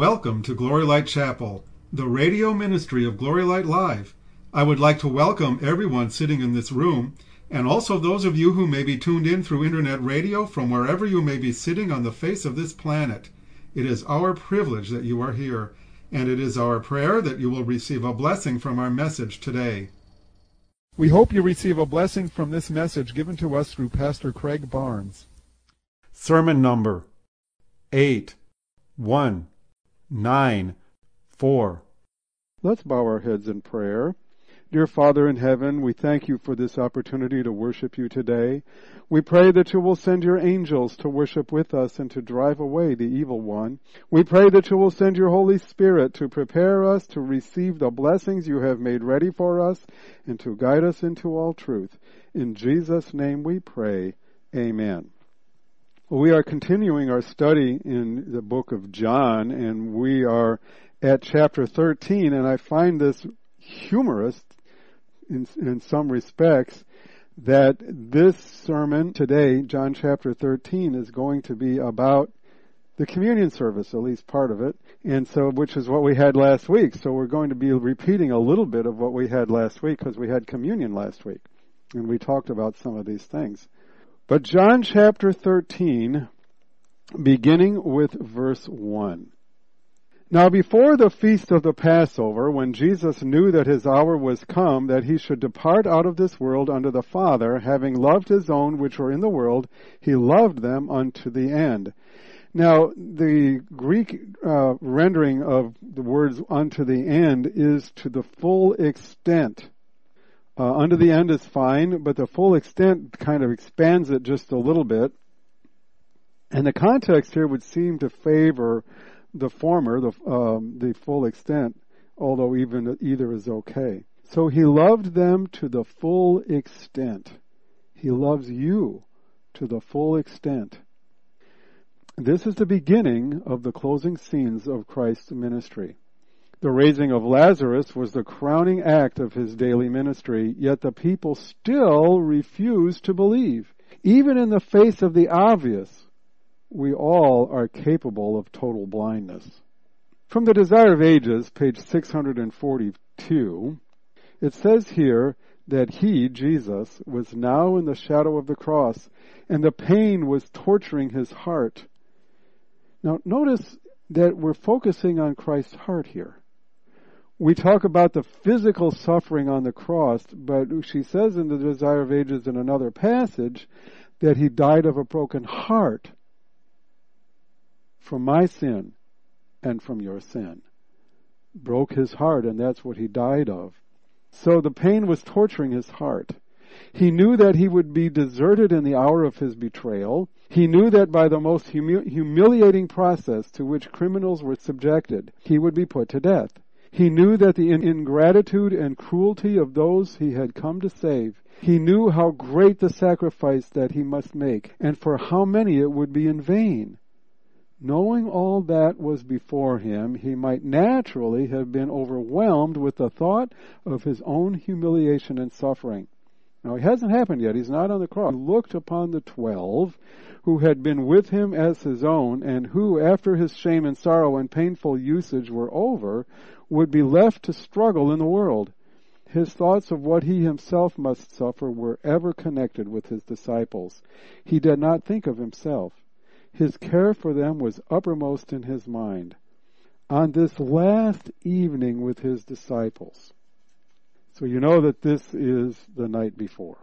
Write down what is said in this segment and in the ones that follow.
Welcome to Glory Light Chapel, the radio ministry of Glory Light Live. I would like to welcome everyone sitting in this room, and also those of you who may be tuned in through internet radio from wherever you may be sitting on the face of this planet. It is our privilege that you are here, and it is our prayer that you will receive a blessing from our message today. We hope you receive a blessing from this message given to us through Pastor Craig Barnes. Sermon number 8194. Let's bow our heads in prayer. Dear Father in heaven, we thank you for this opportunity to worship you today. We pray that you will send your angels to worship with us and to drive away the evil one. We pray that you will send your Holy Spirit to prepare us to receive the blessings you have made ready for us and to guide us into all truth. In Jesus' name we pray. Amen. We are continuing our study in the book of John, and we are at chapter 13, and I find this humorous in some respects that this sermon today, John chapter 13, is going to be about the communion service, at least part of it, and so which is what we had last week. So we're going to be repeating a little bit of what we had last week because we had communion last week, and we talked about some of these things. But John chapter 13, beginning with verse 1. Now before the feast of the Passover, when Jesus knew that his hour was come, that he should depart out of this world unto the Father, having loved his own which were in the world, he loved them unto the end. Now the Greek rendering of the words unto the end is to the full extent. Unto the end is fine, but the full extent kind of expands it just a little bit. And the context here would seem to favor the former, the full extent, although either is okay. So he loved them to the full extent. He loves you to the full extent. This is the beginning of the closing scenes of Christ's ministry. The raising of Lazarus was the crowning act of his daily ministry, yet the people still refused to believe. Even in the face of the obvious, we all are capable of total blindness. From the Desire of Ages, page 642, it says here that he, Jesus, was now in the shadow of the cross, and the pain was torturing his heart. Now, notice that we're focusing on Christ's heart here. We talk about the physical suffering on the cross, but she says in the Desire of Ages in another passage that he died of a broken heart from my sin and from your sin. Broke his heart, and that's what he died of. So the pain was torturing his heart. He knew that he would be deserted in the hour of his betrayal. He knew that by the most humiliating process to which criminals were subjected, he would be put to death. He knew that the ingratitude and cruelty of those he had come to save. He knew how great the sacrifice that he must make, and for how many it would be in vain. Knowing all that was before him, he might naturally have been overwhelmed with the thought of his own humiliation and suffering. Now, it hasn't happened yet. He's not on the cross. He looked upon the 12 who had been with him as his own, and who, after his shame and sorrow and painful usage were over, would be left to struggle in the world. His thoughts of what he himself must suffer were ever connected with his disciples. He did not think of himself. His care for them was uppermost in his mind. On this last evening with his disciples. So you know that this is the night before.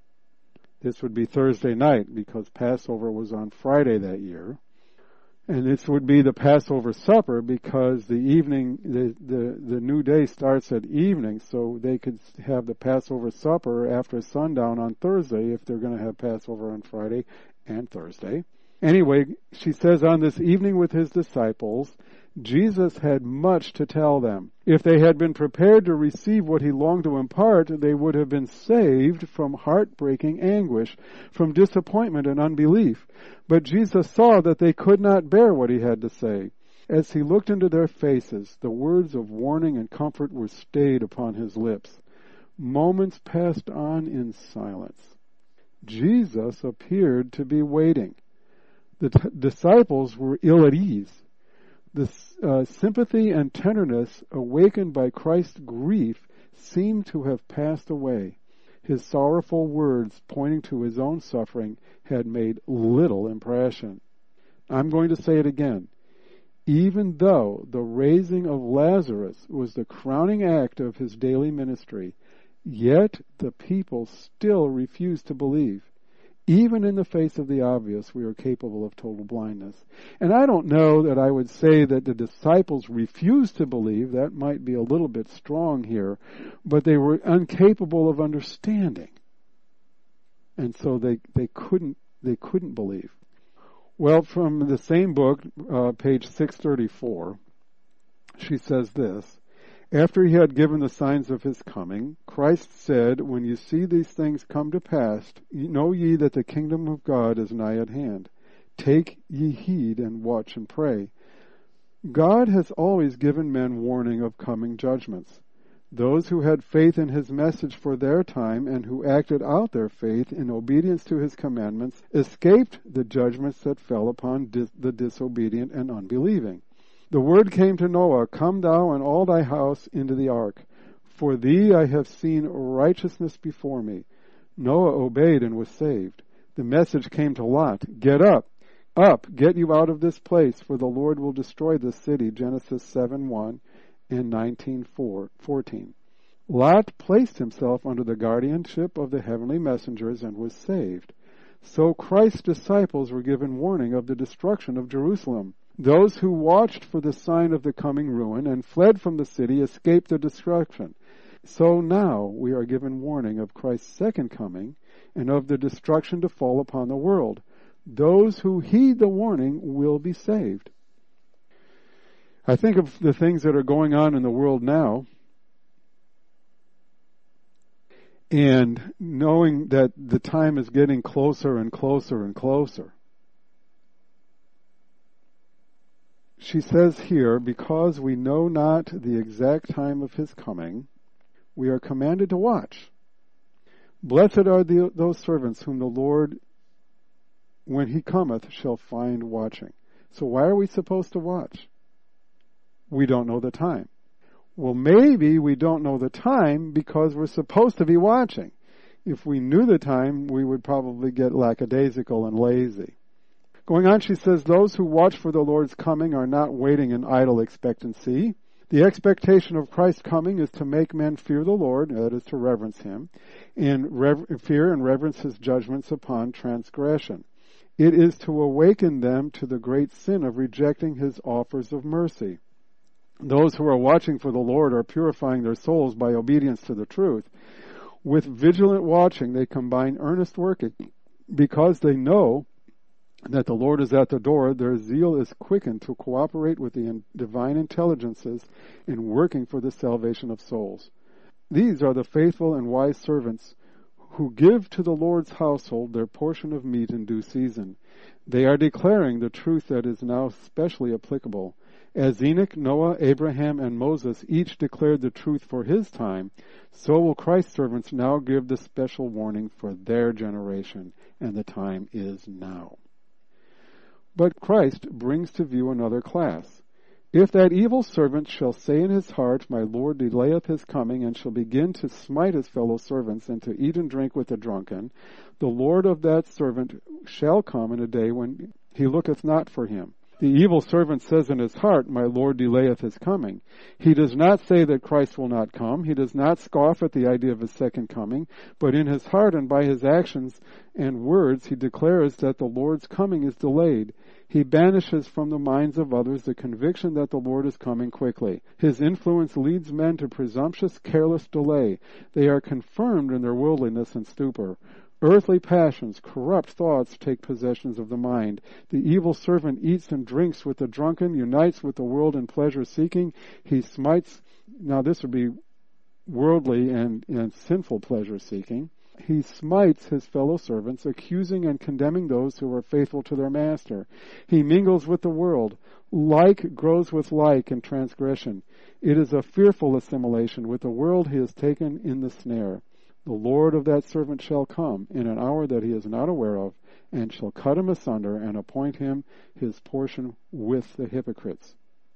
This would be Thursday night because Passover was on Friday that year. And this would be the Passover supper because the evening, the new day starts at evening, so they could have the Passover supper after sundown on Thursday if they're going to have Passover on Friday and Thursday. Anyway, she says, on this evening with his disciples, Jesus had much to tell them. If they had been prepared to receive what he longed to impart, they would have been saved from heartbreaking anguish, from disappointment and unbelief. But Jesus saw that they could not bear what he had to say. As he looked into their faces, the words of warning and comfort were stayed upon his lips. Moments passed on in silence. Jesus appeared to be waiting. The disciples were ill at ease. The sympathy and tenderness awakened by Christ's grief seemed to have passed away. His sorrowful words, pointing to his own suffering, had made little impression. I'm going to say it again. Even though the raising of Lazarus was the crowning act of his daily ministry, yet the people still refused to believe. Even in the face of the obvious, we are capable of total blindness. And I don't know that I would say that the disciples refused to believe. That might be a little bit strong here. But they were incapable of understanding. And so they couldn't believe. Well, from the same book, page 634, she says this. After he had given the signs of his coming, Christ said, when you see these things come to pass, know ye that the kingdom of God is nigh at hand. Take ye heed and watch and pray. God has always given men warning of coming judgments. Those who had faith in his message for their time and who acted out their faith in obedience to his commandments escaped the judgments that fell upon the disobedient and unbelieving. The word came to Noah, come thou and all thy house into the ark. For thee I have seen righteousness before me. Noah obeyed and was saved. The message came to Lot, get up, get you out of this place, for the Lord will destroy this city, Genesis 7:1 and 19:14. Lot placed himself under the guardianship of the heavenly messengers and was saved. So Christ's disciples were given warning of the destruction of Jerusalem. Those who watched for the sign of the coming ruin and fled from the city escaped the destruction. So now we are given warning of Christ's second coming and of the destruction to fall upon the world. Those who heed the warning will be saved. I think of the things that are going on in the world now, and knowing that the time is getting closer and closer and closer. She says here, because we know not the exact time of his coming, we are commanded to watch. Blessed are those servants whom the Lord, when he cometh, shall find watching. So why are we supposed to watch? We don't know the time. Well, maybe we don't know the time because we're supposed to be watching. If we knew the time, we would probably get lackadaisical and lazy. Going on, she says, those who watch for the Lord's coming are not waiting in idle expectancy. The expectation of Christ's coming is to make men fear the Lord, that is to reverence him, and fear and reverence his judgments upon transgression. It is to awaken them to the great sin of rejecting his offers of mercy. Those who are watching for the Lord are purifying their souls by obedience to the truth. With vigilant watching, they combine earnest working. Because they know that the Lord is at the door, their zeal is quickened to cooperate with the divine intelligences in working for the salvation of souls. These are the faithful and wise servants who give to the Lord's household their portion of meat in due season. They are declaring the truth that is now specially applicable. As Enoch, Noah, Abraham, and Moses each declared the truth for his time, so will Christ's servants now give the special warning for their generation, and the time is now. But Christ brings to view another class. If that evil servant shall say in his heart, my Lord delayeth his coming, and shall begin to smite his fellow servants, and to eat and drink with the drunken, the Lord of that servant shall come in a day when he looketh not for him. The evil servant says in his heart, my Lord delayeth his coming. He does not say that Christ will not come. He does not scoff at the idea of his second coming, but in his heart and by his actions and words he declares that the Lord's coming is delayed. He banishes from the minds of others the conviction that the Lord is coming quickly. His influence leads men to presumptuous, careless delay. They are confirmed in their worldliness and stupor. Earthly passions, corrupt thoughts take possession of the mind. The evil servant eats and drinks with the drunken, unites with the world in pleasure-seeking. He smites, now this would be worldly and sinful pleasure-seeking. He smites his fellow servants, accusing and condemning those who are faithful to their master. He mingles with the world. Like grows with like in transgression. It is a fearful assimilation. With the world he is taken in the snare. The Lord of that servant shall come in an hour that he is not aware of, and shall cut him asunder and appoint him his portion with the hypocrites.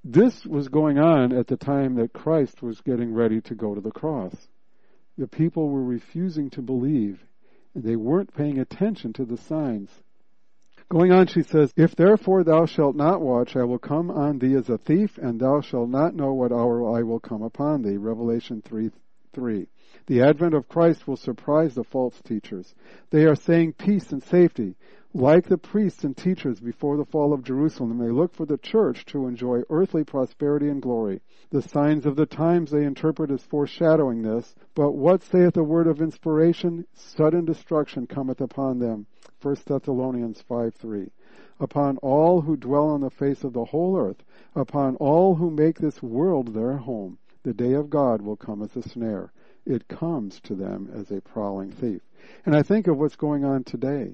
This was going on at the time that Christ was getting ready to go to the cross. The people were refusing to believe, and they weren't paying attention to the signs. Going on, she says, "If therefore thou shalt not watch, I will come on thee as a thief, and thou shalt not know what hour I will come upon thee." Revelation 3:3. The advent of Christ will surprise the false teachers. They are saying peace and safety. Like the priests and teachers before the fall of Jerusalem, they look for the church to enjoy earthly prosperity and glory. The signs of the times they interpret as foreshadowing this, but what saith the word of inspiration? Sudden destruction cometh upon them. 1 Thessalonians 5:3. Upon all who dwell on the face of the whole earth, upon all who make this world their home, the day of God will come as a snare. It comes to them as a prowling thief. And I think of what's going on today.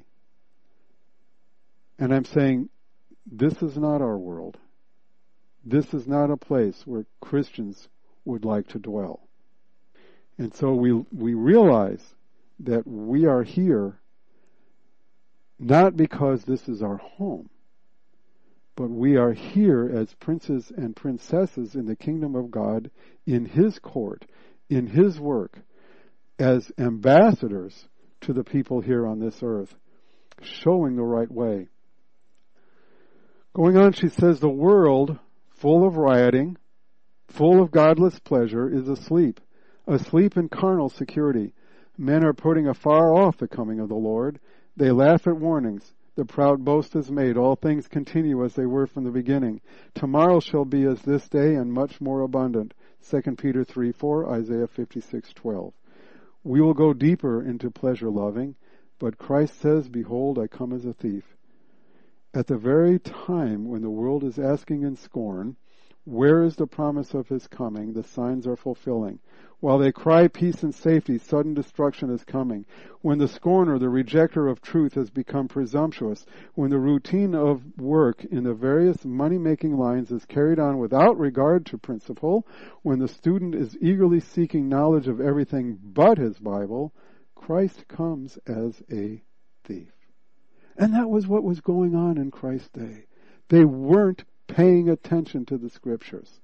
And I'm saying, this is not our world. This is not a place where Christians would like to dwell. And so we realize that we are here not because this is our home, but we are here as princes and princesses in the kingdom of God, in His court, in His work, as ambassadors to the people here on this earth, showing the right way. Going on, she says, the world, full of rioting, full of godless pleasure, is asleep in carnal security. Men are putting afar off the coming of the Lord. They laugh at warnings. The proud boast is made. All things continue as they were from the beginning. Tomorrow shall be as this day, and much more abundant. 2 Peter 3:4, Isaiah 56:12. We will go deeper into pleasure loving, but Christ says, "Behold, I come as a thief." At the very time when the world is asking in scorn, where is the promise of His coming? The signs are fulfilling. While they cry peace and safety, sudden destruction is coming. When the scorner, the rejecter of truth, has become presumptuous, when the routine of work in the various money-making lines is carried on without regard to principle, when the student is eagerly seeking knowledge of everything but his Bible, Christ comes as a thief. And that was what was going on in Christ's day. They weren't paying attention to the Scriptures.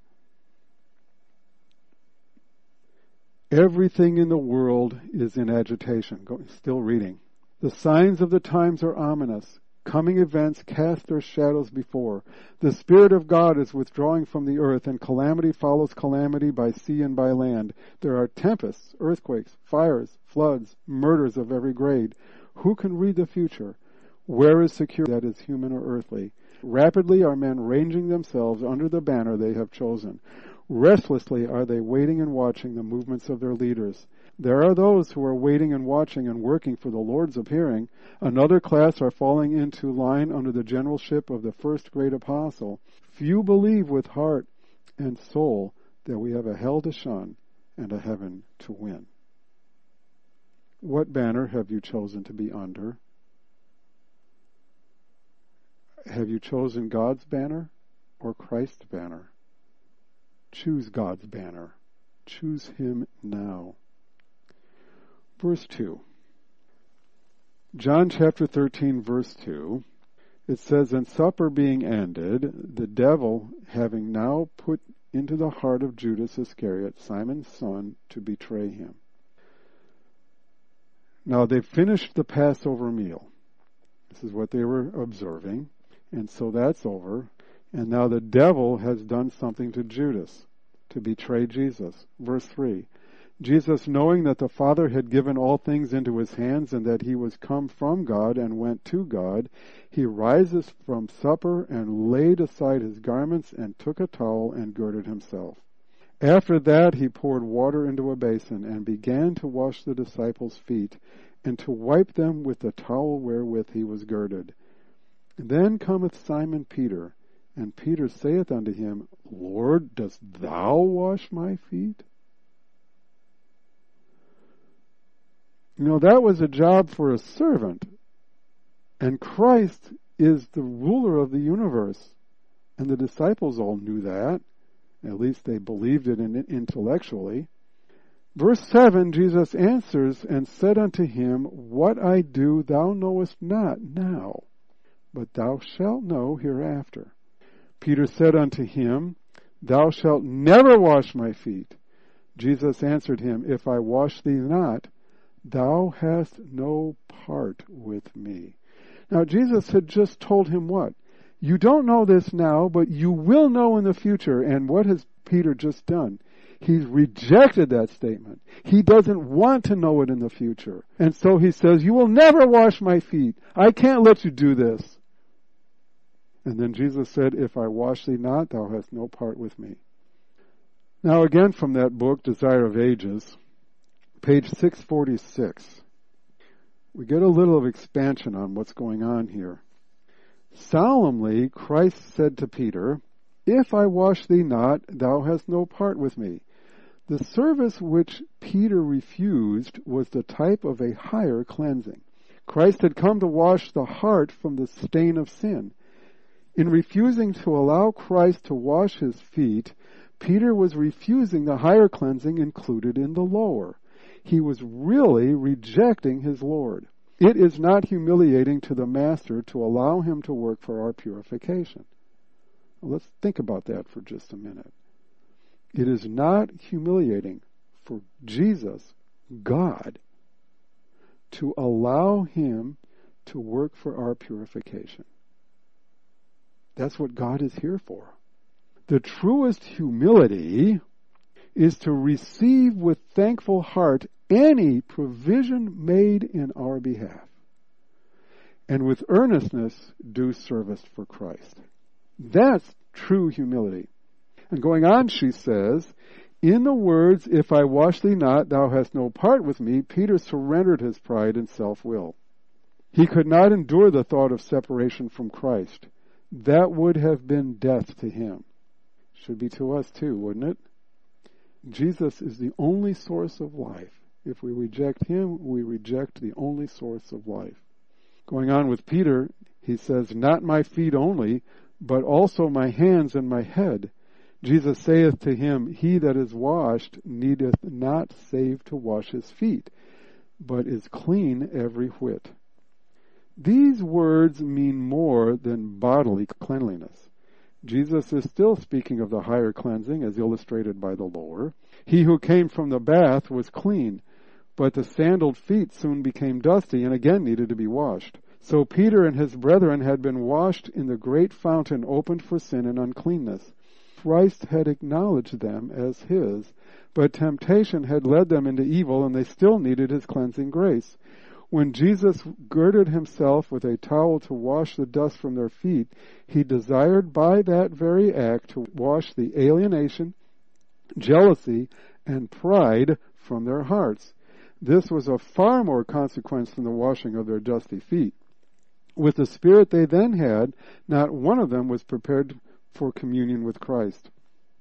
Everything in the world is in agitation. Still reading. The signs of the times are ominous. Coming events cast their shadows before. The Spirit of God is withdrawing from the earth, and calamity follows calamity by sea and by land. There are tempests, earthquakes, fires, floods, murders of every grade. Who can read the future? Where is security that is human or earthly? Rapidly are men ranging themselves under the banner they have chosen. Restlessly are they waiting and watching the movements of their leaders. There are those who are waiting and watching and working for the Lord's appearing. Another class are falling into line under the generalship of the first great apostle. Few believe with heart and soul that we have a hell to shun and a heaven to win. What banner have you chosen to be under? Have you chosen God's banner or Christ's banner? Choose God's banner. Choose Him now. Verse 2. John chapter 13, verse 2. It says, "And supper being ended, the devil having now put into the heart of Judas Iscariot, Simon's son, to betray him." Now they've finished the Passover meal. This is what they were observing. And so that's over. And now the devil has done something to Judas to betray Jesus. Verse 3. Jesus, knowing that the Father had given all things into His hands and that He was come from God and went to God, He rises from supper and laid aside His garments and took a towel and girded Himself. After that He poured water into a basin and began to wash the disciples' feet and to wipe them with the towel wherewith He was girded. Then cometh Simon Peter, and Peter saith unto Him, Lord, dost thou wash my feet? You know, that was a job for a servant. And Christ is the ruler of the universe. And the disciples all knew that. At least they believed it intellectually. Verse 7, Jesus answers and said unto him, What I do thou knowest not now, but thou shalt know hereafter. Peter said unto him, thou shalt never wash my feet. Jesus answered him, if I wash thee not, thou hast no part with me. Now Jesus had just told him what? You don't know this now, but you will know in the future. And what has Peter just done? He's rejected that statement. He doesn't want to know it in the future. And so he says, you will never wash my feet. I can't let you do this. And then Jesus said, if I wash thee not, thou hast no part with me. Now again from that book, Desire of Ages, page 646, we get a little of expansion on what's going on here. Solemnly, Christ said to Peter, if I wash thee not, thou hast no part with me. The service which Peter refused was the type of a higher cleansing. Christ had come to wash the heart from the stain of sin. In refusing to allow Christ to wash his feet, Peter was refusing the higher cleansing included in the lower. He was really rejecting his Lord. It is not humiliating to the Master to allow him to work for our purification. Well, let's think about that for just a minute. It is not humiliating for Jesus, God, to allow him to work for our purification. That's what God is here for. The truest humility is to receive with thankful heart any provision made in our behalf, and with earnestness do service for Christ. That's true humility. And going on, she says, in the words, if I wash thee not, thou hast no part with me, Peter surrendered his pride and self-will. He could not endure the thought of separation from Christ. That would have been death to him. Should be to us too, wouldn't it? Jesus is the only source of life. If we reject him, we reject the only source of life. Going on with Peter, he says, not my feet only, but also my hands and my head. Jesus saith to him, he that is washed needeth not save to wash his feet, but is clean every whit. These words mean more than bodily cleanliness. Jesus is still speaking of the higher cleansing as illustrated by the lower. He who came from the bath was clean, but the sandaled feet soon became dusty and again needed to be washed. So Peter and his brethren had been washed in the great fountain opened for sin and uncleanness. Christ had acknowledged them as his, but temptation had led them into evil and they still needed his cleansing grace. When Jesus girded himself with a towel to wash the dust from their feet, he desired by that very act to wash the alienation, jealousy, and pride from their hearts. This was of far more consequence than the washing of their dusty feet. With the spirit they then had, not one of them was prepared for communion with Christ,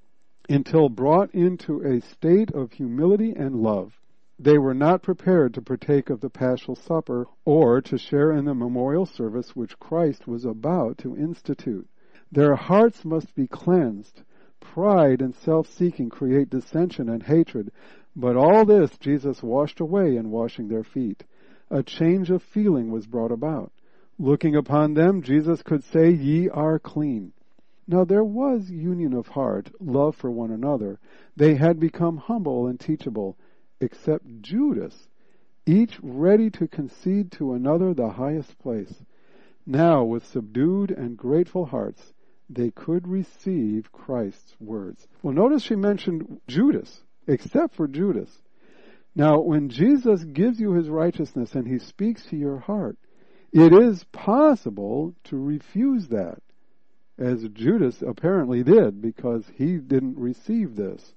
until brought into a state of humility and love. They were not prepared to partake of the Paschal Supper or to share in the memorial service which Christ was about to institute. Their hearts must be cleansed. Pride and self-seeking create dissension and hatred, but all this Jesus washed away in washing their feet. A change of feeling was brought about. Looking upon them, Jesus could say, ye are clean. Now there was union of heart, love for one another. They had become humble and teachable, except Judas, each ready to concede to another the highest place. Now, with subdued and grateful hearts, they could receive Christ's words. Well, notice she mentioned Judas, except for Judas. Now, when Jesus gives you his righteousness and he speaks to your heart, it is possible to refuse that, as Judas apparently did, because he didn't receive this.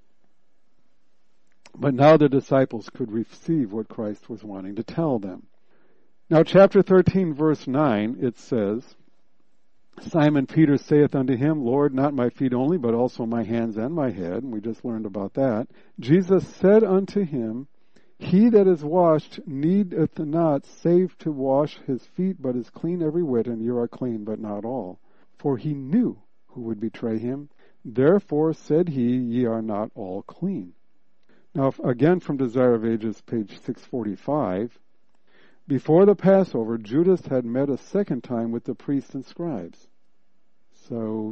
But now the disciples could receive what Christ was wanting to tell them. Now chapter 13 verse 9, it says, Simon Peter saith unto him, Lord, not my feet only, but also my hands and my head. And we just learned about that. Jesus said unto him, he that is washed needeth not save to wash his feet, but is clean every whit, and you are clean, but not all. For he knew who would betray him. Therefore said he, ye are not all clean. Now, again from Desire of Ages, page 645, before the Passover, Judas had met a second time with the priests and scribes. So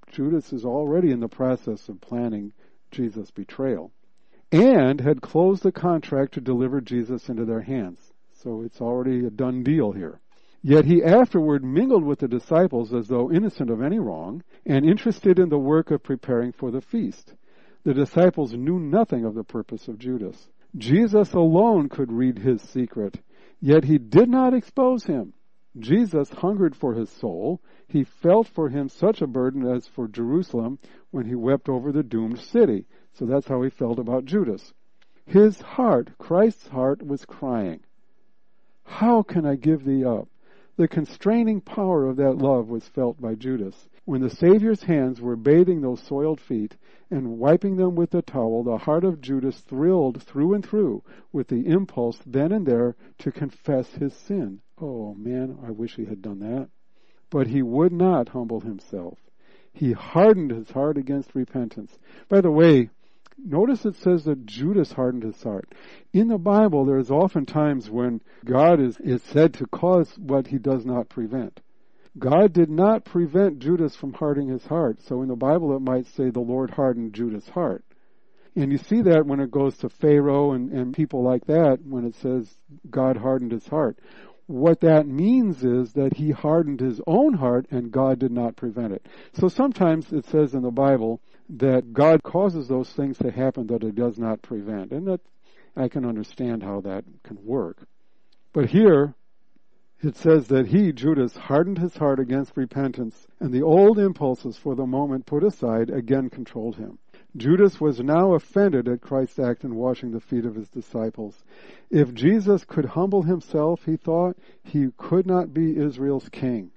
Judas is already in the process of planning Jesus' betrayal, and had closed the contract to deliver Jesus into their hands. So it's already a done deal here. Yet he afterward mingled with the disciples as though innocent of any wrong, and interested in the work of preparing for the feast. The disciples knew nothing of the purpose of Judas. Jesus alone could read his secret, yet he did not expose him. Jesus hungered for his soul. He felt for him such a burden as for Jerusalem when he wept over the doomed city. So that's how he felt about Judas. His heart, Christ's heart, was crying, "How can I give thee up?" The constraining power of that love was felt by Judas. When the Savior's hands were bathing those soiled feet and wiping them with the towel, the heart of Judas thrilled through and through with the impulse then and there to confess his sin. Oh man, I wish he had done that. But he would not humble himself. He hardened his heart against repentance. By the way, notice it says that Judas hardened his heart. In the Bible, there is often times when God is said to cause what he does not prevent. God did not prevent Judas from hardening his heart. So in the Bible, it might say the Lord hardened Judas' heart. And you see that when it goes to Pharaoh and people like that, when it says God hardened his heart. What that means is that he hardened his own heart and God did not prevent it. So sometimes it says in the Bible that God causes those things to happen that it does not prevent. And that I can understand how that can work. But here it says that he, Judas, hardened his heart against repentance, and the old impulses for the moment put aside again controlled him. Judas was now offended at Christ's act in washing the feet of his disciples. If Jesus could humble himself, he thought, he could not be Israel's king.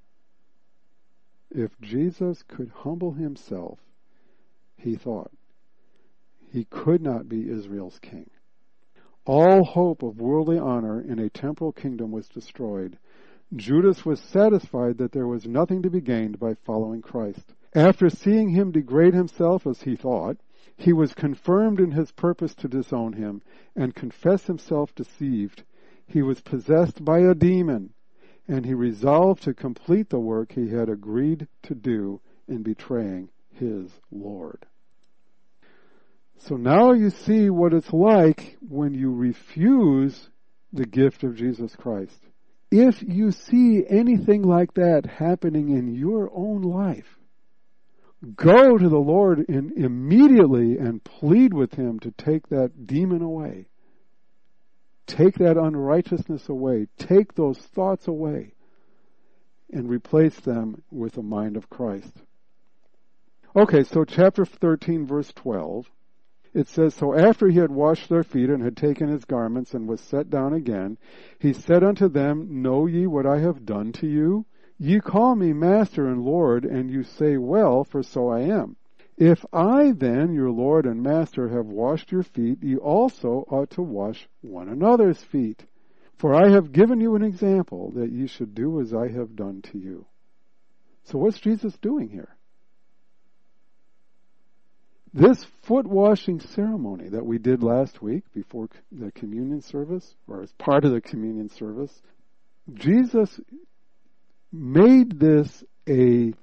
If Jesus could humble himself, he thought, he could not be Israel's king. All hope of worldly honor in a temporal kingdom was destroyed. Judas was satisfied that there was nothing to be gained by following Christ. After seeing him degrade himself as he thought, he was confirmed in his purpose to disown him and confess himself deceived. He was possessed by a demon, and he resolved to complete the work he had agreed to do in betraying his Lord. So now you see what it's like when you refuse the gift of Jesus Christ. If you see anything like that happening in your own life, go to the Lord immediately and plead with him to take that demon away. Take that unrighteousness away. Take those thoughts away and replace them with the mind of Christ. Okay, so chapter 13, verse 12. It says, "So after he had washed their feet and had taken his garments and was set down again, he said unto them, Know ye what I have done to you? Ye call me Master and Lord, and you say, Well, for so I am. If I then, your Lord and Master, have washed your feet, ye also ought to wash one another's feet. For I have given you an example, that ye should do as I have done to you." So what's Jesus doing here? This foot washing ceremony that we did last week before the communion service, or as part of the communion service, Jesus made this a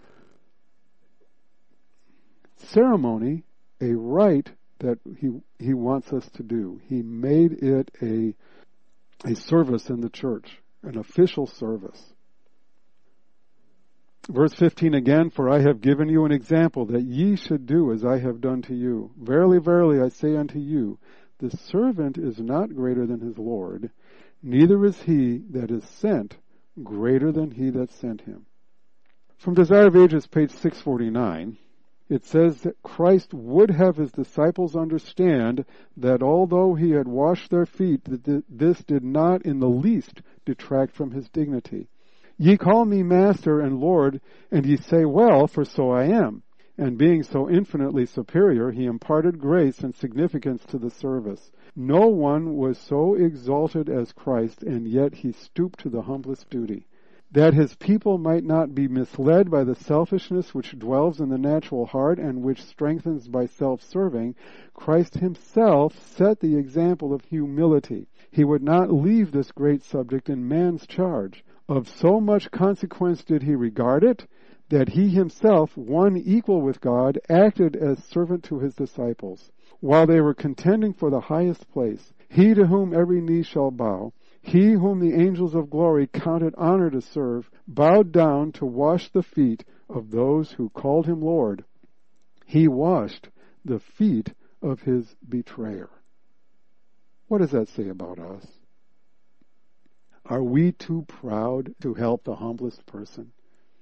ceremony, a rite that he wants us to do. He made it a service in the church, an official service. Verse 15 again, "For I have given you an example, that ye should do as I have done to you. Verily, verily, I say unto you, the servant is not greater than his Lord, neither is he that is sent greater than he that sent him." From Desire of Ages, page 649, it says that Christ would have his disciples understand that although he had washed their feet, that this did not in the least detract from his dignity. "Ye call me Master and Lord, and ye say, Well, for so I am." And being so infinitely superior, he imparted grace and significance to the service. No one was so exalted as Christ, and yet he stooped to the humblest duty. That his people might not be misled by the selfishness which dwells in the natural heart and which strengthens by self-serving, Christ himself set the example of humility. He would not leave this great subject in man's charge. Of so much consequence did he regard it, that he himself, one equal with God, acted as servant to his disciples, while they were contending for the highest place. He to whom every knee shall bow, he whom the angels of glory counted honor to serve, bowed down to wash the feet of those who called him Lord. He washed the feet of his betrayer. What does that say about us? Are we too proud to help the humblest person?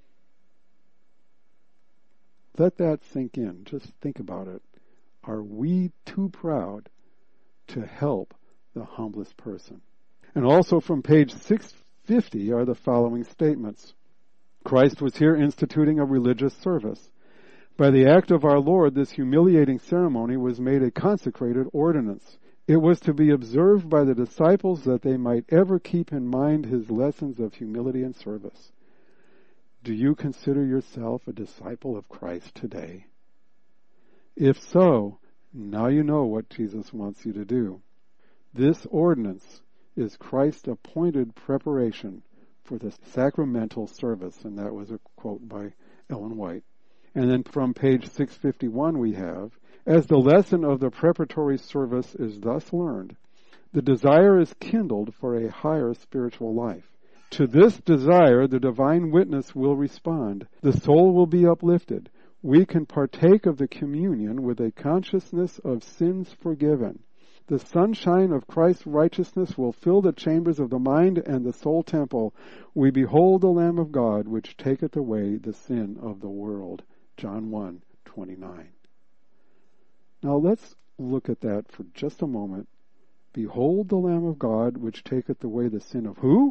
Let that sink in. Just think about it. Are we too proud to help the humblest person? And also from page 650 are the following statements. Christ was here instituting a religious service. By the act of our Lord, this humiliating ceremony was made a consecrated ordinance. It was to be observed by the disciples that they might ever keep in mind his lessons of humility and service. Do you consider yourself a disciple of Christ today? If so, now you know what Jesus wants you to do. This ordinance is Christ's appointed preparation for the sacramental service, and that was a quote by Ellen White. And then from page 651 we have, as the lesson of the preparatory service is thus learned, the desire is kindled for a higher spiritual life. To this desire the divine witness will respond. The soul will be uplifted. We can partake of the communion with a consciousness of sins forgiven. The sunshine of Christ's righteousness will fill the chambers of the mind and the soul temple. We behold the Lamb of God, which taketh away the sin of the world. John 1:29. Now let's look at that for just a moment. Behold the Lamb of God, which taketh away the sin of who?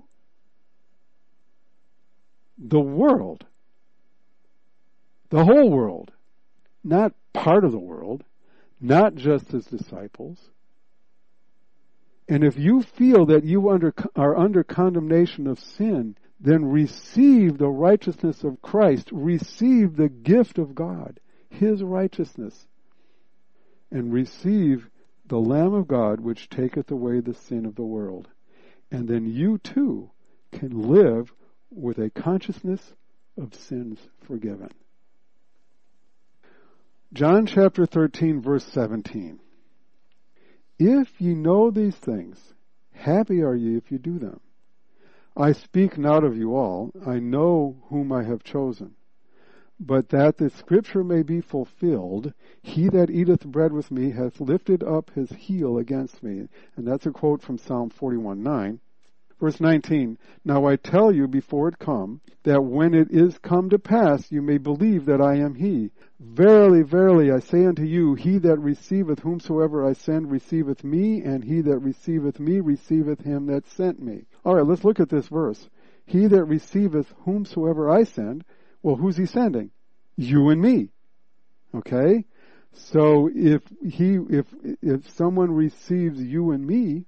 The world. The whole world. Not part of the world. Not just his disciples. And if you feel that you are under condemnation of sin, then receive the righteousness of Christ. Receive the gift of God, his righteousness. And receive the Lamb of God, which taketh away the sin of the world. And then you too can live with a consciousness of sins forgiven. John chapter 13, verse 17. If ye know these things, happy are ye if you do them. I speak not of you all, I know whom I have chosen. But that the scripture may be fulfilled, he that eateth bread with me hath lifted up his heel against me. And that's a quote from Psalm 41:9. Verse 19, now I tell you before it come, that when it is come to pass, you may believe that I am he. Verily, verily, I say unto you, he that receiveth whomsoever I send receiveth me, and he that receiveth me receiveth him that sent me. All right, let's look at this verse. He that receiveth whomsoever I send, well, who's he sending? You and me. Okay? So if someone receives you and me,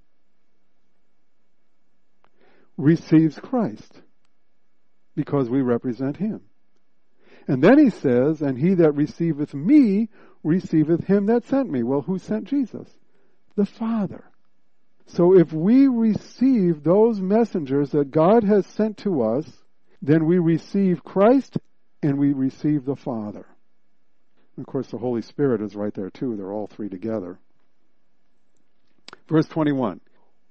receives Christ, because we represent him. And then he says, and he that receiveth me receiveth him that sent me. Well, who sent Jesus? The Father. So if we receive those messengers that God has sent to us, then we receive Christ and we receive the Father. And of course, the Holy Spirit is right there too. They're all three together. Verse 21.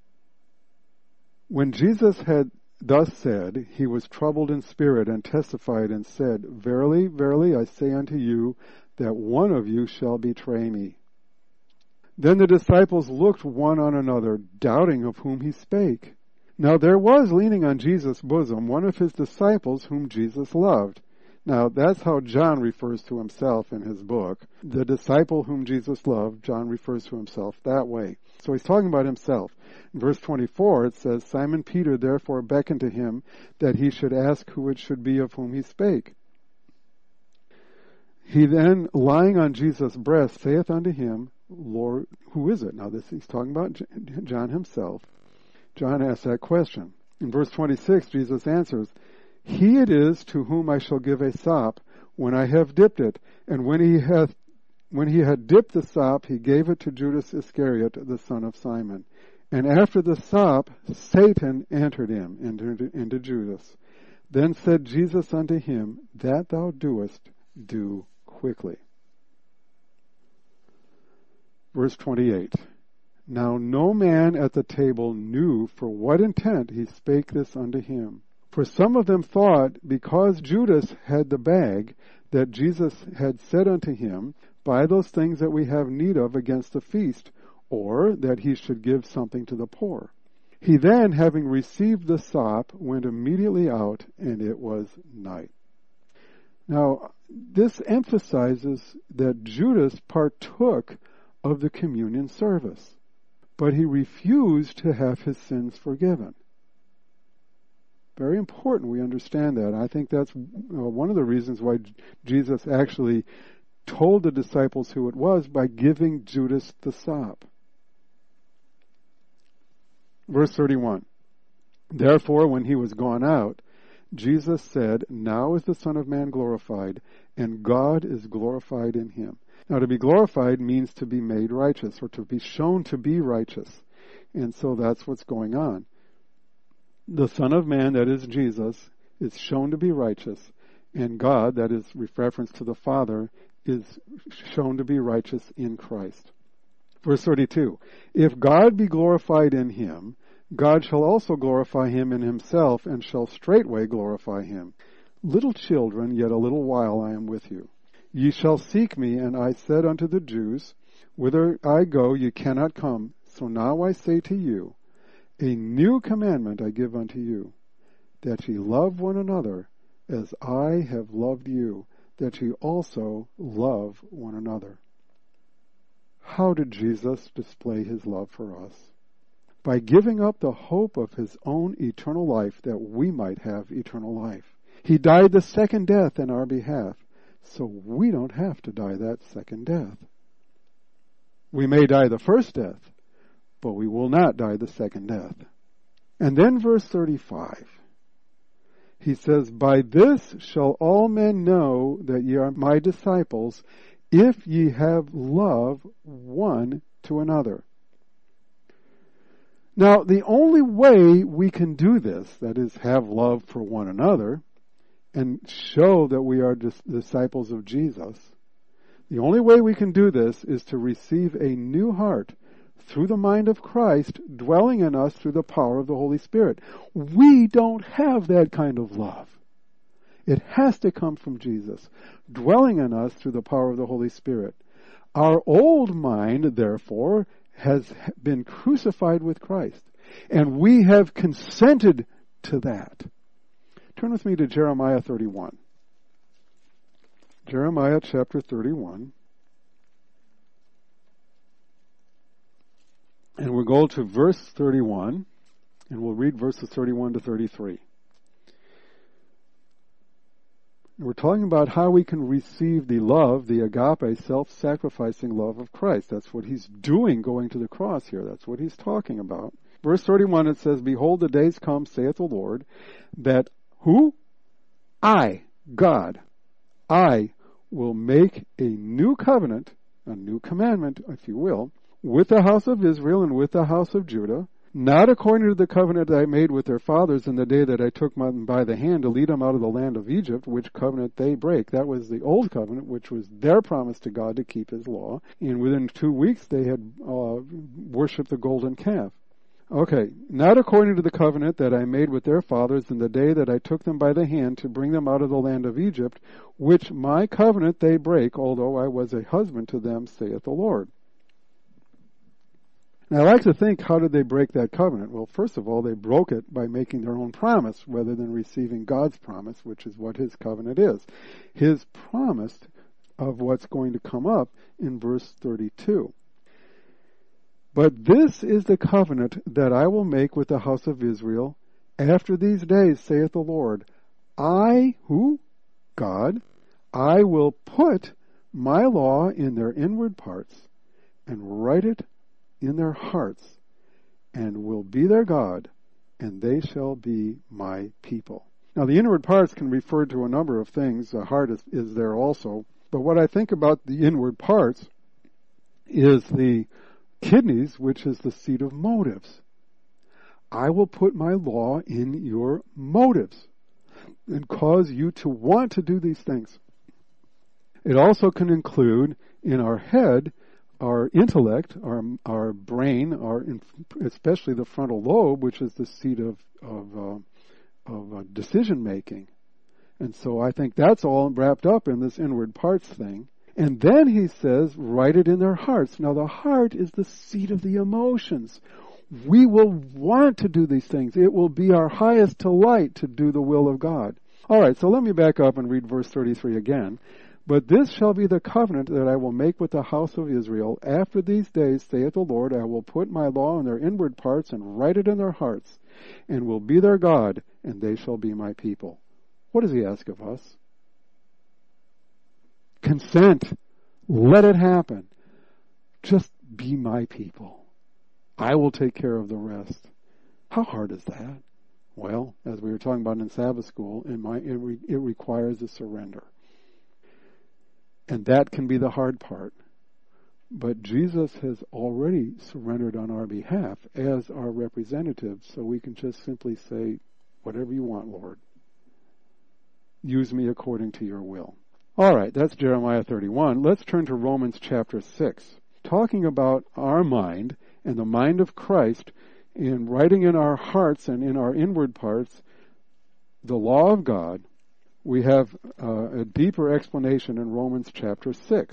When Jesus had thus said, he was troubled in spirit and testified and said, verily, verily, I say unto you, that one of you shall betray me. Then the disciples looked one on another, doubting of whom he spake. Now there was leaning on Jesus' bosom one of his disciples whom Jesus loved. Now that's how John refers to himself in his book. The disciple whom Jesus loved, John refers to himself that way. So he's talking about himself. In verse 24 it says, Simon Peter therefore beckoned to him that he should ask who it should be of whom he spake. He then, lying on Jesus' breast, saith unto him, Lord, who is it? Now he's talking about John himself. John asks that question. In verse 26 Jesus answers, He it is to whom I shall give a sop when I have dipped it. And when he had dipped the sop, he gave it to Judas Iscariot, the son of Simon. And after the sop, Satan entered him, into Judas. Then said Jesus unto him, That thou doest, do quickly. Verse 28. Now no man at the table knew for what intent he spake this unto him. For some of them thought, because Judas had the bag, that Jesus had said unto him, Buy those things that we have need of against the feast, or that he should give something to the poor. He then, having received the sop, went immediately out, and it was night. Now, this emphasizes that Judas partook of the communion service, but he refused to have his sins forgiven. Very important we understand that. I think that's one of the reasons why Jesus actually told the disciples who it was by giving Judas the sop. Verse 31. Therefore, when he was gone out, Jesus said, Now is the Son of Man glorified, and God is glorified in him. Now, to be glorified means to be made righteous, or to be shown to be righteous. And so that's what's going on. The Son of Man, that is Jesus, is shown to be righteous, and God, that is reference to the Father, is shown to be righteous in Christ. Verse 32, If God be glorified in him, God shall also glorify him in himself, and shall straightway glorify him. Little children, yet a little while I am with you. Ye shall seek me, and I said unto the Jews, Whither I go ye cannot come. So now I say to you, A new commandment I give unto you, that ye love one another, as I have loved you, that ye also love one another. How did Jesus display his love for us? By giving up the hope of his own eternal life that we might have eternal life. He died the second death in our behalf, so we don't have to die that second death. We may die the first death, but we will not die the second death. And then verse 35, he says, By this shall all men know that ye are my disciples, if ye have love one to another. Now, the only way we can do this, that is, have love for one another, and show that we are disciples of Jesus, the only way we can do this is to receive a new heart through the mind of Christ dwelling in us through the power of the Holy Spirit. We don't have that kind of love. It has to come from Jesus, dwelling in us through the power of the Holy Spirit. Our old mind, therefore, has been crucified with Christ, and we have consented to that. Turn with me to Jeremiah 31. Jeremiah chapter 31. And we'll go to verse 31, and we'll read verses 31 to 33. We're talking about how we can receive the love, the agape, self-sacrificing love of Christ. That's what he's doing going to the cross here. That's what he's talking about. Verse 31, it says, Behold, the days come, saith the Lord, that who? I, God, I will make a new covenant, a new commandment, if you will, with the house of Israel and with the house of Judah, not according to the covenant that I made with their fathers in the day that I took them by the hand to lead them out of the land of Egypt, which covenant they break. That was the old covenant, which was their promise to God to keep his law. And within 2 weeks, they had worshipped the golden calf. Okay, not according to the covenant that I made with their fathers in the day that I took them by the hand to bring them out of the land of Egypt, which my covenant they break, although I was a husband to them, saith the Lord. Now, I like to think, how did they break that covenant? Well, first of all, they broke it by making their own promise rather than receiving God's promise, which is what his covenant is. His promise of what's going to come up in verse 32. But this is the covenant that I will make with the house of Israel after these days, saith the Lord. I, who? God, I will put my law in their inward parts and write it in their hearts, and will be their God, and they shall be my people. Now, the inward parts can refer to a number of things. The heart is there also. But what I think about the inward parts is the kidneys, which is the seat of motives. I will put my law in your motives. and cause you to want to do these things. It also can include in our head, our intellect, our brain, especially the frontal lobe, which is the seat of decision making. And so I think that's all wrapped up in this inward parts thing. And then he says, write it in their hearts. Now the heart is the seat of the emotions. We will want to do these things. It will be our highest delight to do the will of God. All right, so let me back up and read verse 33 again. But this shall be the covenant that I will make with the house of Israel. After these days, saith the Lord, I will put my law in their inward parts and write it in their hearts, and will be their God, and they shall be my people. What does he ask of us? Consent. Let it happen. Just be my people. I will take care of the rest. How hard is that? Well, as we were talking about in Sabbath school, it requires a surrender. And that can be the hard part. But Jesus has already surrendered on our behalf as our representative, so we can just simply say, whatever you want, Lord. Use me according to your will. All right, that's Jeremiah 31. Let's turn to Romans chapter 6. Talking about our mind and the mind of Christ in writing in our hearts and in our inward parts the law of God, we have a deeper explanation in Romans chapter 6.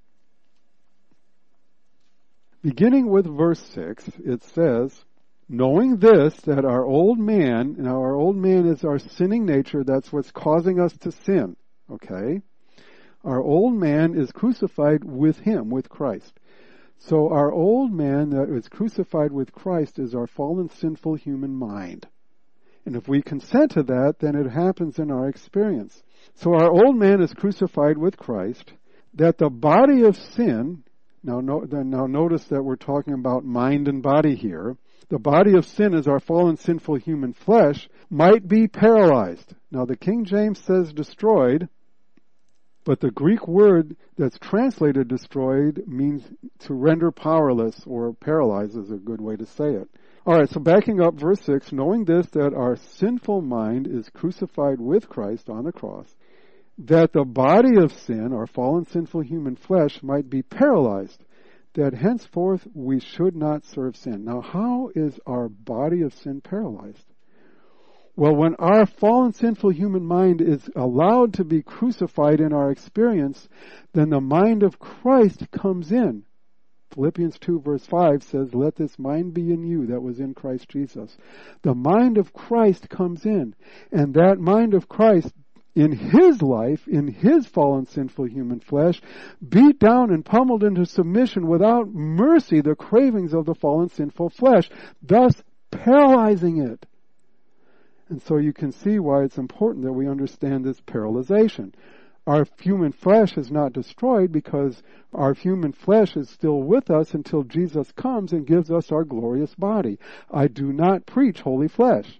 Beginning with verse 6, it says, knowing this, that our old man, now our old man is our sinning nature, that's what's causing us to sin, okay? Our old man is crucified with him, with Christ. So our old man that is crucified with Christ is our fallen, sinful human mind. And if we consent to that, then it happens in our experience. So our old man is crucified with Christ, that the body of sin, now notice that we're talking about mind and body here, the body of sin is our fallen, sinful human flesh, might be paralyzed. Now the King James says destroyed, but the Greek word that's translated destroyed means to render powerless, or paralyze is a good way to say it. All right, so backing up verse 6, knowing this, that our sinful mind is crucified with Christ on the cross, that the body of sin, our fallen, sinful human flesh, might be paralyzed, that henceforth we should not serve sin. Now, how is our body of sin paralyzed? Well, when our fallen, sinful human mind is allowed to be crucified in our experience, then the mind of Christ comes in. Philippians 2 verse 5 says, let this mind be in you that was in Christ Jesus. The mind of Christ comes in, and that mind of Christ in his life, in his fallen, sinful human flesh, beat down and pummeled into submission without mercy the cravings of the fallen, sinful flesh, thus paralyzing it. And so you can see why it's important that we understand this paralyzation. Our human flesh is not destroyed because our human flesh is still with us until Jesus comes and gives us our glorious body. I do not preach holy flesh.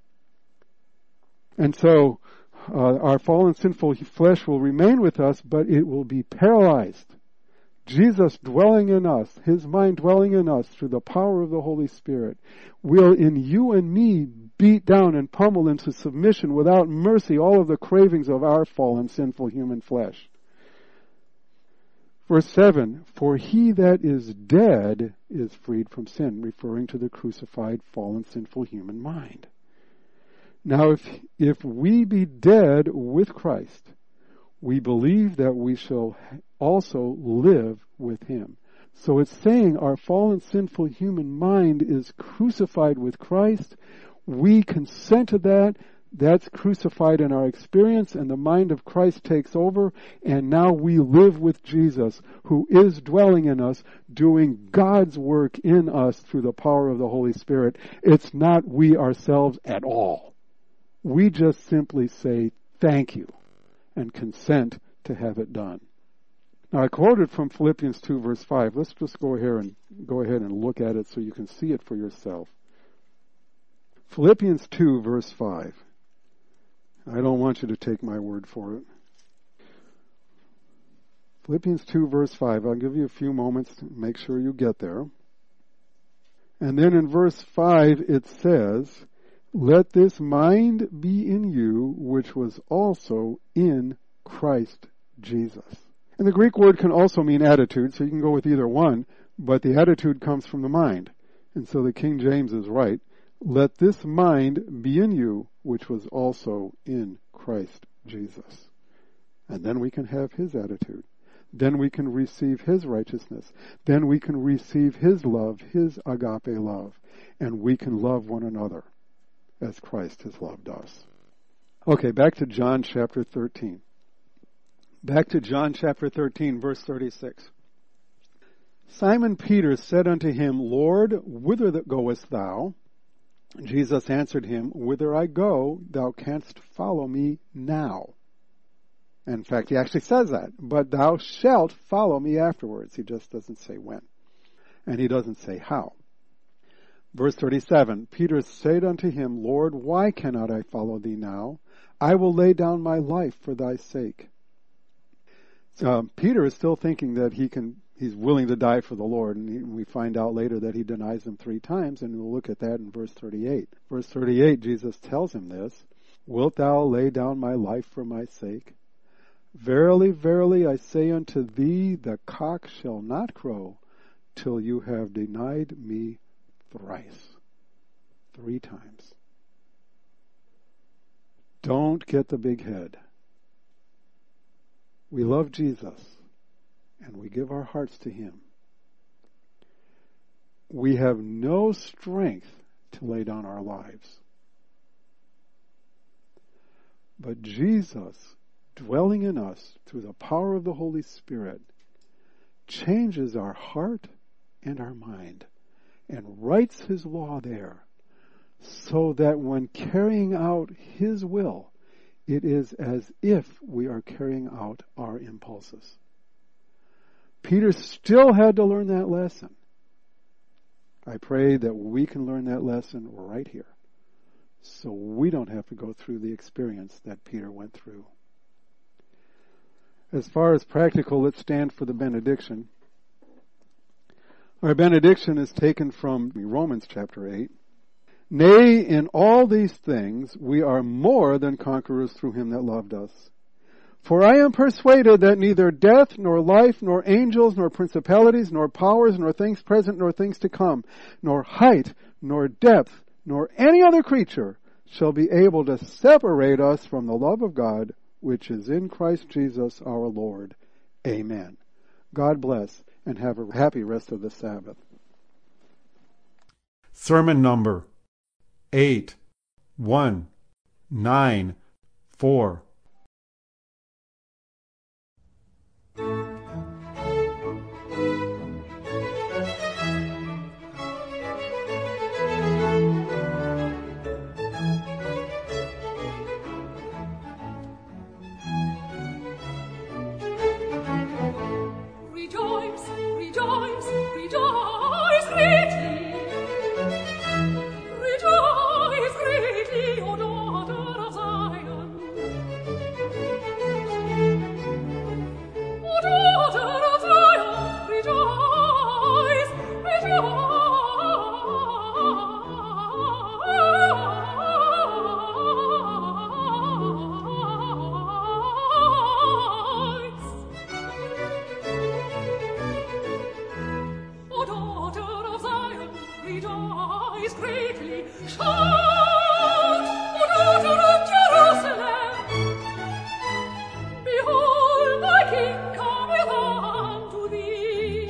And so our fallen, sinful flesh will remain with us, but it will be paralyzed. Jesus dwelling in us, his mind dwelling in us through the power of the Holy Spirit, will in you and me beat down and pummel into submission without mercy all of the cravings of our fallen, sinful human flesh. Verse 7, for he that is dead is freed from sin, referring to the crucified, fallen, sinful human mind. Now if we be dead with Christ, we believe that we shall also live with him. So it's saying our fallen, sinful human mind is crucified with Christ. We consent to that. That's crucified in our experience, and the mind of Christ takes over, and now we live with Jesus, who is dwelling in us, doing God's work in us through the power of the Holy Spirit. It's not we ourselves at all. We just simply say thank you and consent to have it done. Now I quoted from Philippians 2 verse 5. Let's just go ahead and look at it so you can see it for yourself. Philippians 2 verse 5. I don't want you to take my word for it. Philippians 2 verse 5. I'll give you a few moments to make sure you get there. And then in verse 5 it says, Let this mind be in you, which was also in Christ Jesus. And the Greek word can also mean attitude, so you can go with either one, but the attitude comes from the mind. And so the King James is right. Let this mind be in you, which was also in Christ Jesus. And then we can have his attitude. Then we can receive his righteousness. Then we can receive his love, his agape love. And we can love one another as Christ has loved us. Okay, back to John chapter 13. Back to John chapter 13, verse 36. Simon Peter said unto him, Lord, whither goest thou? Jesus answered him, Whither I go, thou canst follow me now. In fact, he actually says that. But thou shalt follow me afterwards. He just doesn't say when. And he doesn't say how. Verse 37, Peter said unto him, Lord, why cannot I follow thee now? I will lay down my life for thy sake. Peter is still thinking that he's willing to die for the Lord, and we find out later that he denies him 3 times, and we'll look at that in verse 38. Verse 38, Jesus tells him this, Wilt thou lay down my life for my sake? Verily, verily, I say unto thee, the cock shall not crow till you have denied me thrice. 3 times. Don't get the big head. We love Jesus, and we give our hearts to him. We have no strength to lay down our lives. But Jesus, dwelling in us through the power of the Holy Spirit, changes our heart and our mind and writes his law there so that when carrying out his will, it is as if we are carrying out our impulses. Peter still had to learn that lesson. I pray that we can learn that lesson right here, so we don't have to go through the experience that Peter went through. As far as practical, let's stand for the benediction. Our benediction is taken from Romans chapter 8. Nay, in all these things we are more than conquerors through him that loved us. For I am persuaded that neither death, nor life, nor angels, nor principalities, nor powers, nor things present, nor things to come, nor height, nor depth, nor any other creature shall be able to separate us from the love of God, which is in Christ Jesus our Lord. Amen. God bless, and have a happy rest of the Sabbath. Sermon number 8194. Rejoice, rejoice, rejoice greatly. Rejoice greatly, O daughter of Zion. O daughter of Zion, rejoice, rejoice. O daughter of Zion, rejoice greatly. Shout, O daughter of Jerusalem. Behold, thy King cometh unto thee.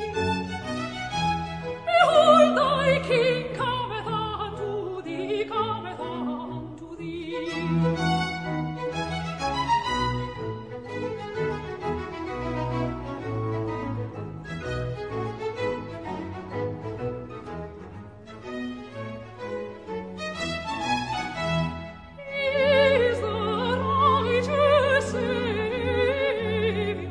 Behold, thy King cometh unto thee, cometh unto thee. Is the righteous Savior,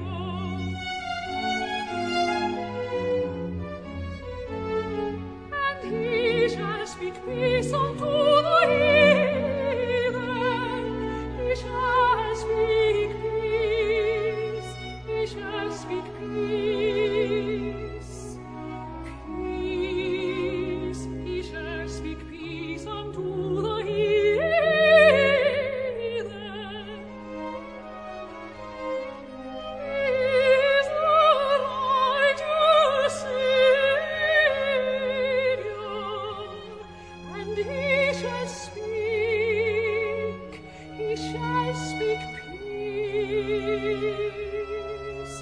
and he shall speak peace unto the heathen. He shall speak peace. He shall speak peace. Peace. He shall speak peace unto the heathen. and he shall speak peace,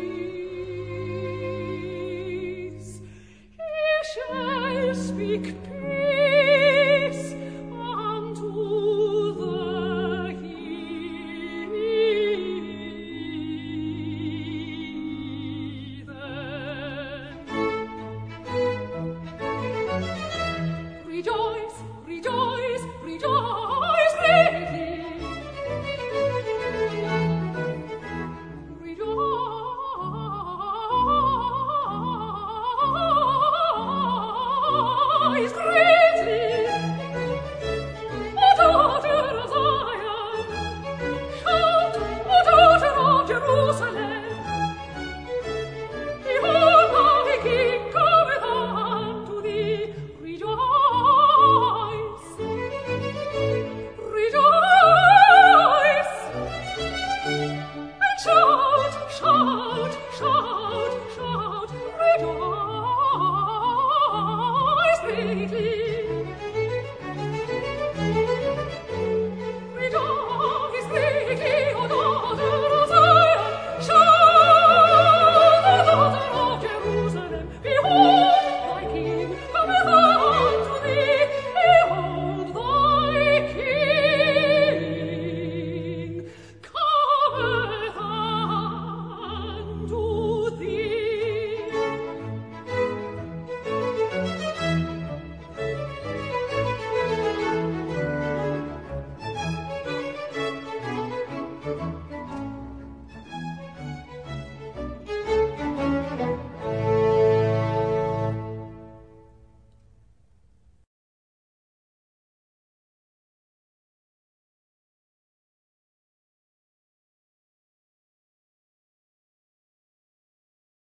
peace. He shall speak peace.